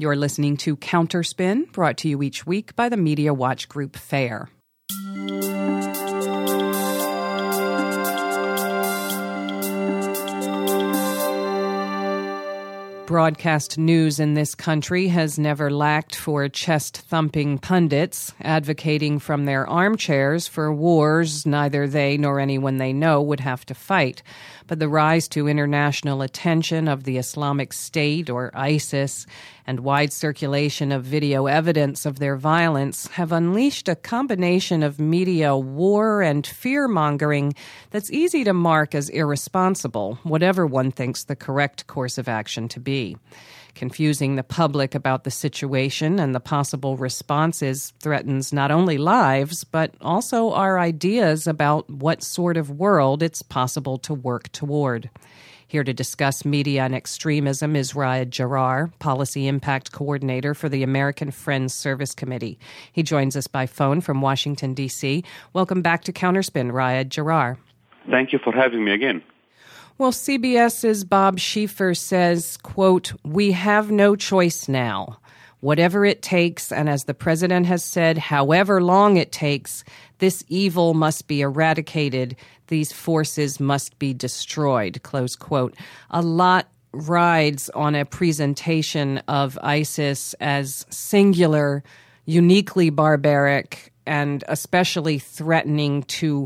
You're listening to Counterspin, brought to you each week by the Media Watch Group FAIR. Broadcast news in this country has never lacked for chest-thumping pundits advocating from their armchairs for wars neither they nor anyone they know would have to fight. But the rise to international attention of the Islamic State, or ISIS, and wide circulation of video evidence of their violence have unleashed a combination of media war and fear-mongering that's easy to mark as irresponsible, whatever one thinks the correct course of action to be. Confusing the public about the situation and the possible responses threatens not only lives, but also our ideas about what sort of world it's possible to work toward. Here to discuss media and extremism is Raed Jarrar, Policy Impact Coordinator for the American Friends Service Committee. He joins us by phone from Washington, D.C. Welcome back to Counterspin, Raed Jarrar. Thank you for having me again. Well, CBS's Bob Schieffer says, quote, "We have no choice now. Whatever it takes, and as the president has said, however long it takes, this evil must be eradicated. These forces must be destroyed," close quote. A lot rides on a presentation of ISIS as singular, uniquely barbaric, and especially threatening to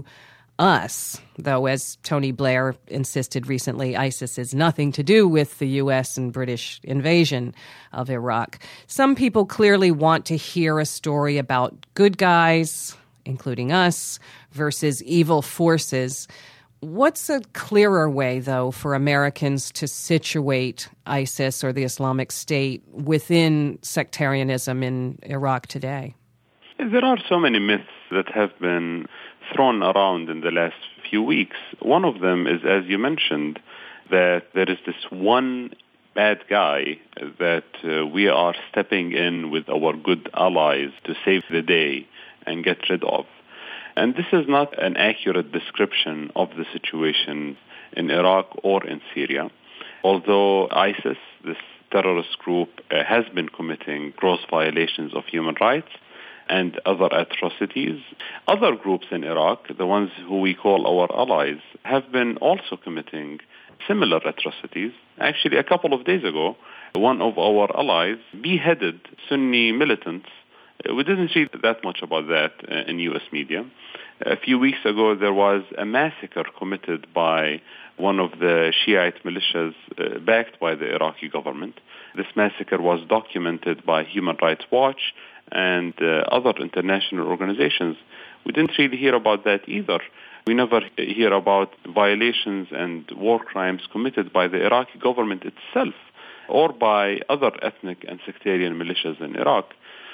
us, though, as Tony Blair insisted recently, ISIS is nothing to do with the U.S. and British invasion of Iraq. Some people clearly want to hear a story about good guys, including us, versus evil forces. What's a clearer way, though, for Americans to situate ISIS or the Islamic State within sectarianism in Iraq today? There are so many myths that have been thrown around in the last few weeks. One of them is, as you mentioned, that there is this one bad guy that we are stepping in with our good allies to save the day and get rid of. And this is not an accurate description of the situation in Iraq or in Syria. Although ISIS, this terrorist group, has been committing gross violations of human rights and other atrocities, other groups in Iraq, the ones who we call our allies, have been also committing similar atrocities. Actually, a couple of days ago, one of our allies beheaded Sunni militants. We didn't see that much about that in U.S. media. A few weeks ago, there was a massacre committed by one of the Shiite militias backed by the Iraqi government. This massacre was documented by Human Rights Watch and other international organizations. We didn't really hear about that either. We never hear about violations and war crimes committed by the Iraqi government itself or by other ethnic and sectarian militias in Iraq.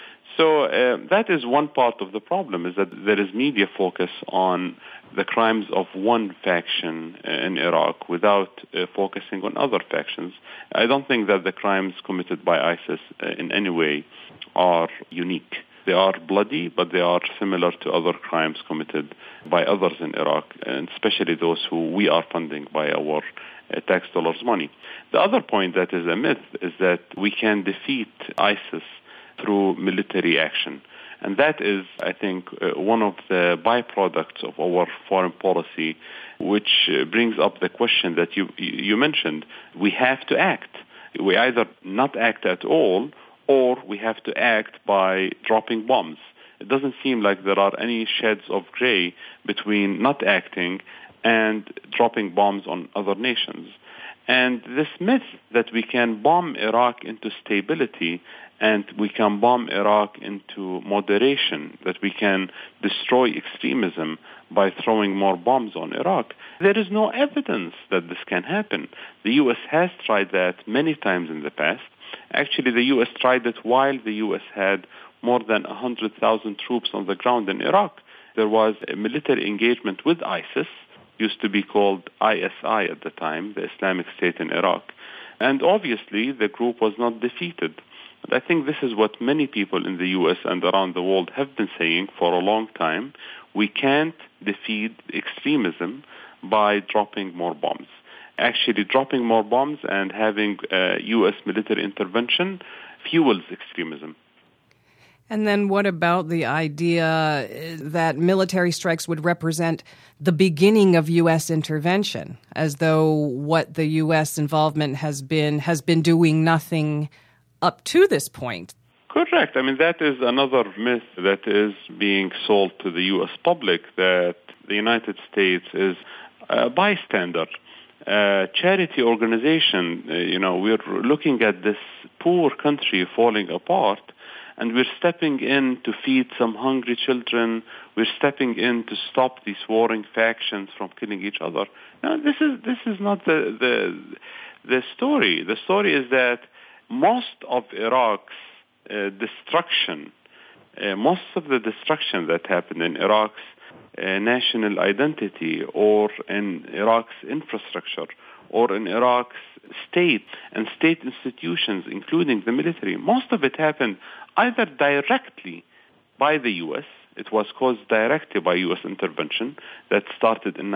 So that is one part of the problem, is that there is media focus on the crimes of one faction in Iraq without focusing on other factions. I don't think that the crimes committed by ISIS in any way are unique. They are bloody, but they are similar to other crimes committed by others in Iraq, and especially those who we are funding by our tax dollars' money. The other point that is a myth is that we can defeat ISIS through military action. And that is, I think, one of the byproducts of our foreign policy, which brings up the question that you mentioned. We have to act. We either not act at all, or we have to act by dropping bombs. It doesn't seem like there are any shades of gray between not acting and dropping bombs on other nations. And this myth that we can bomb Iraq into stability and we can bomb Iraq into moderation, that we can destroy extremism by throwing more bombs on Iraq, there is no evidence that this can happen. The U.S. has tried that many times in the past. Actually, the U.S. tried it while the U.S. had more than 100,000 troops on the ground in Iraq. There was a military engagement with ISIS, used to be called ISI at the time, the Islamic State in Iraq. And obviously, the group was not defeated. But I think this is what many people in the U.S. and around the world have been saying for a long time. We can't defeat extremism by dropping more bombs. Actually, dropping more bombs and having U.S. military intervention fuels extremism. And then what about the idea that military strikes would represent the beginning of U.S. intervention, as though what the U.S. involvement has been doing nothing up to this point? Correct. I mean, that is another myth that is being sold to the U.S. public, that the United States is a bystander, a charity organization. We're looking at this poor country falling apart, and we're stepping in to feed some hungry children. We're stepping in to stop these warring factions from killing each other. No, this is not the story. The story is that most of Iraq's destruction, most of the destruction that happened in Iraq's national identity, or in Iraq's infrastructure, or in Iraq's state and state institutions, including the military, most of it happened either directly by the U.S., it was caused directly by U.S. intervention that started in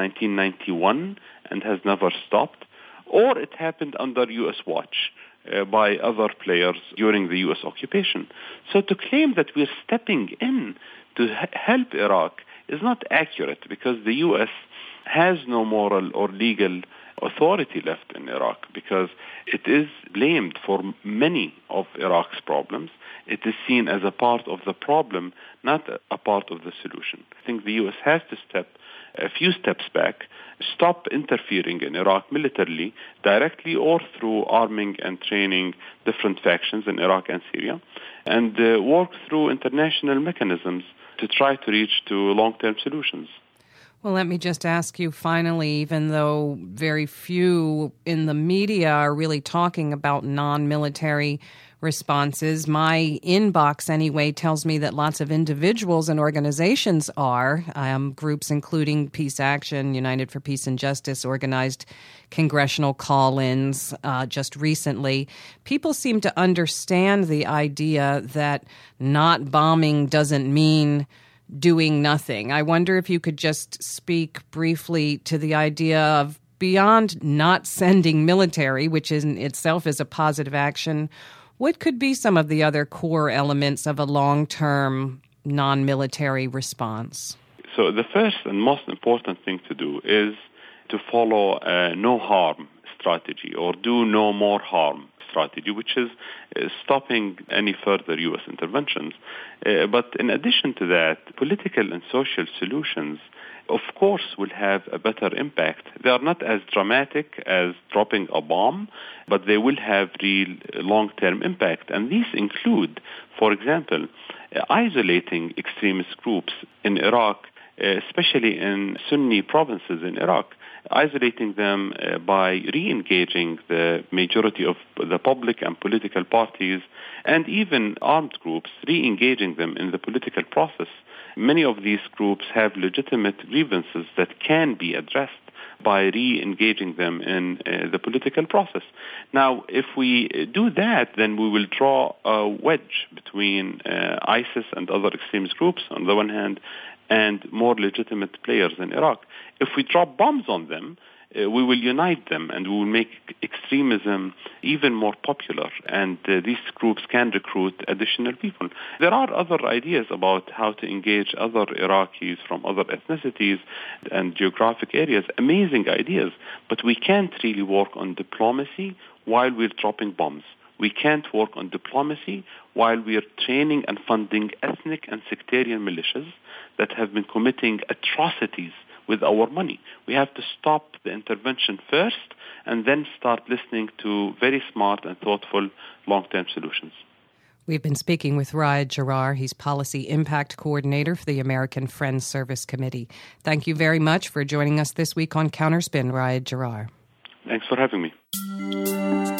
1991 and has never stopped, or it happened under U.S. watch by other players during the U.S. occupation. So to claim that we're stepping in to help Iraq is not accurate, because the U.S. has no moral or legal authority left in Iraq, because it is blamed for many of Iraq's problems. It is seen as a part of the problem, not a part of the solution. I think the U.S. has to step a few steps back, stop interfering in Iraq militarily, directly or through arming and training different factions in Iraq and Syria, and work through international mechanisms to try to reach to long-term solutions. Well, let me just ask you finally, even though very few in the media are really talking about non-military responses, my inbox anyway tells me that lots of individuals and organizations are, groups including Peace Action, United for Peace and Justice, organized congressional call-ins just recently. People seem to understand the idea that not bombing doesn't mean doing nothing. I wonder if you could just speak briefly to the idea of, beyond not sending military, which in itself is a positive action, what could be some of the other core elements of a long-term non-military response? So the first and most important thing to do is to follow a no-harm strategy, or do no more harm strategy, which is stopping any further U.S. interventions. But in addition to that, political and social solutions, of course, will have a better impact. They are not as dramatic as dropping a bomb, but they will have real long-term impact. And these include, for example, isolating extremist groups in Iraq, especially in Sunni provinces in Iraq, isolating them by re-engaging the majority of the public and political parties, and even armed groups, re-engaging them in the political process. Many of these groups have legitimate grievances that can be addressed by re-engaging them in the political process. Now, if we do that, then we will draw a wedge between ISIS and other extremist groups on the one hand, and more legitimate players in Iraq. If we drop bombs on them, we will unite them, and we will make extremism even more popular, and these groups can recruit additional people. There are other ideas about how to engage other Iraqis from other ethnicities and geographic areas, amazing ideas, but we can't really work on diplomacy while we're dropping bombs. We can't work on diplomacy while we are training and funding ethnic and sectarian militias that have been committing atrocities with our money. We have to stop the intervention first and then start listening to very smart and thoughtful long-term solutions. We've been speaking with Raed Jarrar. He's Policy Impact Coordinator for the American Friends Service Committee. Thank you very much for joining us this week on Counterspin, Raed Jarrar. Thanks for having me.